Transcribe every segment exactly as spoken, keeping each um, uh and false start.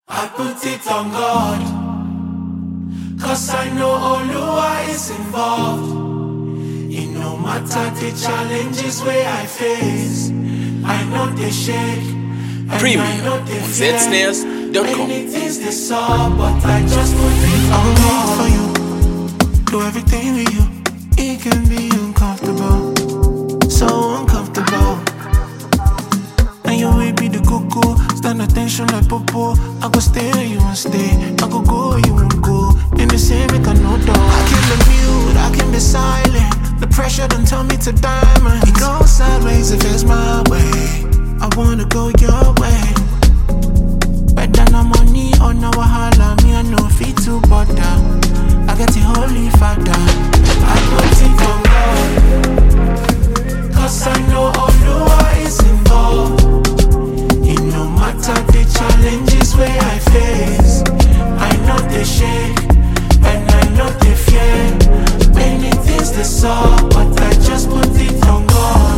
I put it on God, cause I know Oluwa is involved. It no matter the challenges where I face, I know they shake, and Premium I know they on fear. Z Snares dot com. Many things they saw, but I just put it on God. For you, do everything with you. It can be uncomfortable, so uncomfortable. And you will be the cuckoo, stand attention like popo. I go stay, you won't stay. I go go, you won't go. In the same, make a no dog. I can be mute, I can be silent. The pressure don't tell me to diamond. It goes sideways if it's my way. I wanna go your way. Better no money or no wahala. Me I no fit to bother. I get the holy father. I put it on God, cause I know Oluwa is involved. It no matter the challenges where I face, I know they shake, and I know they fear. Many things they saw, but I just put it on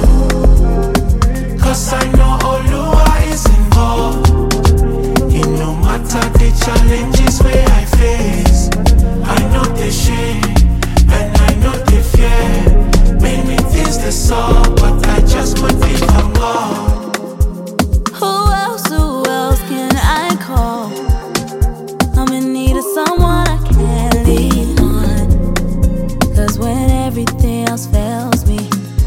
God, cause I know Oluwa is involved. It no matter the challenges where I face, I know they shake, and I know they fear. Many things they saw, but I just put it on God. Who else, who else can I call? I'm in need of someone I can lean on. Cause when everything else fails me,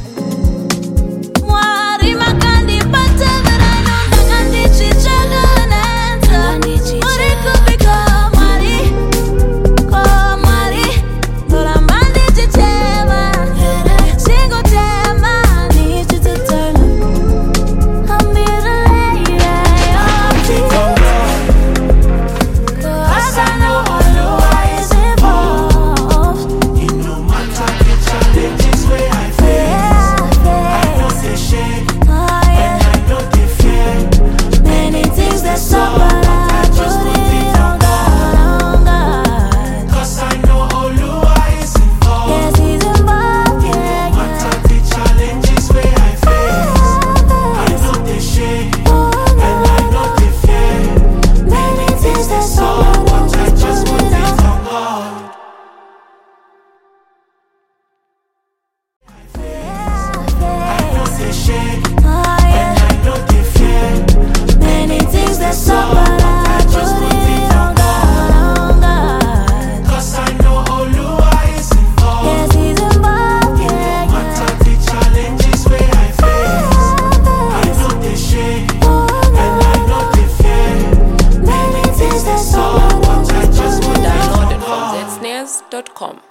Mwari makandi pata that I know nakandi chichaga nanza. Mwari kupika mwari, kwa mwari, tola mandi chichema, single tema, need you to turn up. I'm here to lay right on you. Cause I know Oluwa is involved. It no matter the challenges where I face, I know they shake, Oh yeah, and I know they fear. many things that stop, but I put it on God, on God. Cause I know Oluwa is involved. Yes, He's involved, yeah, No matter the challenges where I face, I know they shake, and I know they fear. Many things they saw, but I just put it on God. I know they shake, Oh yeah, and I know they fear. many things that stop, but I put it on God, on God. Cause I know Oluwa is involved. Yes, He's involved, yeah, No matter the challenges where I face, I know they shake, and I know they fear. Many things they saw, but I just put it on Download it God. from Z Snares dot com.